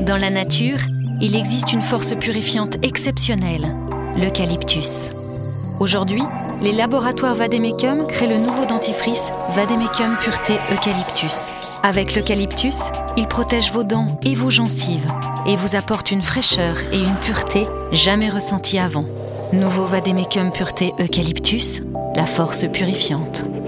Dans la nature, il existe une force purifiante exceptionnelle, l'eucalyptus. Aujourd'hui, les laboratoires Vademecum créent le nouveau dentifrice Vademecum Pureté Eucalyptus. Avec l'eucalyptus, il protège vos dents et vos gencives et vous apporte une fraîcheur et une pureté jamais ressenties avant. Nouveau Vademecum Pureté Eucalyptus, la force purifiante.